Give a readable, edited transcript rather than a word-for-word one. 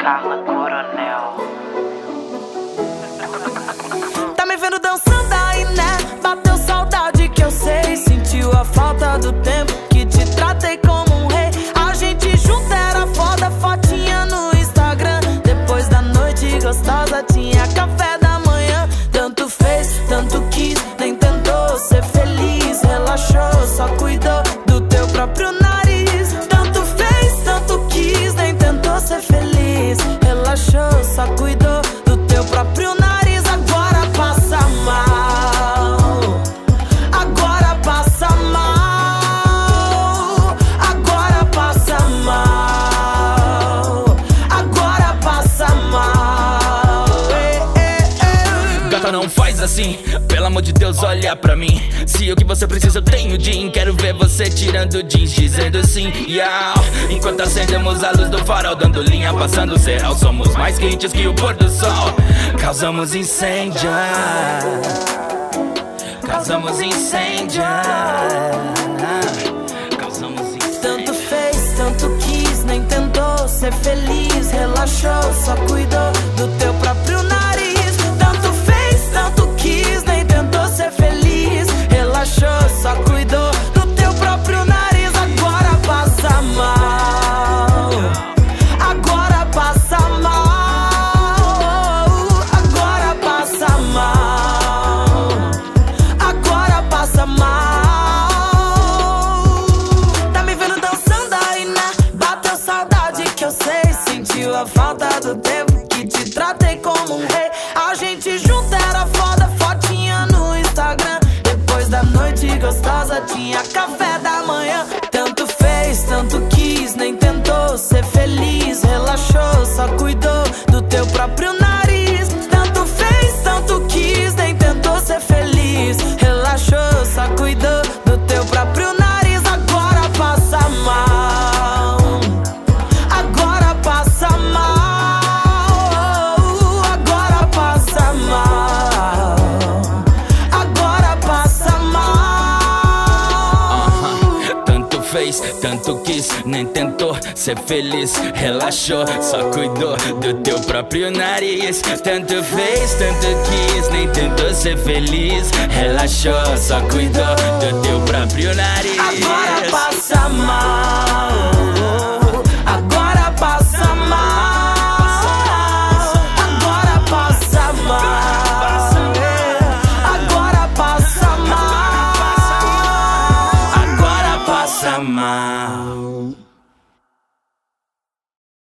Carla Coronel. Tá me vendo dançando aí, né? Bateu saudade que eu sei. Sentiu a falta do tempo que te tratei como um rei. A gente junto era foda, fotinha no Instagram. Depois da noite gostosa tinha café da manhã. Tanto fez, tanto quis, nem tentou ser feliz. Relaxou, só cuidou do teu próprio nariz. Tanto fez, tanto quis, nem tentou ser feliz. Relaxou, só cuidou do teu próprio nariz. Agora passa mal, agora passa mal, agora passa mal, agora passa mal. Gata, não faz assim, pelo amor de Deus, olha pra mim. Se o que você precisa eu tenho jean, quero ver você tirando jeans, dizendo sim, yeah. Enquanto acendemos a luz do farol, dando linha, passando o cerral. Somos mais quentes que o pôr do sol. Causamos incêndio, causamos incêndio, causamos incêndio. Tanto fez, tanto quis, nem tentou ser feliz. Relaxou, só cuidou do teu próprio nariz. Tanto fez, tanto quis, nem tentou ser feliz. Relaxou, só cuidou do teu próprio nariz. Agora passa mal, agora passa mal, agora passa mal, agora passa mal. Tá me vendo dançando aí, né? Bateu saudade que eu sei. Sentiu a falta do tempo que te tratei como um rei. A gente junto era foda, fotinha no Instagram. Depois da noite gostosa tinha café da manhã. Tanto fez, tanto quis, nem tentou ser feliz. Relaxou, só cuidou do teu próprio nariz. Tanto fez, tanto quis, nem tentou ser feliz. Relaxou, só cuidou do teu próprio nariz. Agora passa mal, agora passa mal, agora passa mal, agora passa mal. Tanto fez, tanto quis, nem tentou ser feliz. Relaxou, só cuidou do teu próprio nariz. Tanto fez, tanto quis, nem tentou ser feliz. Relaxou, só cuidou do teu próprio nariz. Agora passa mal,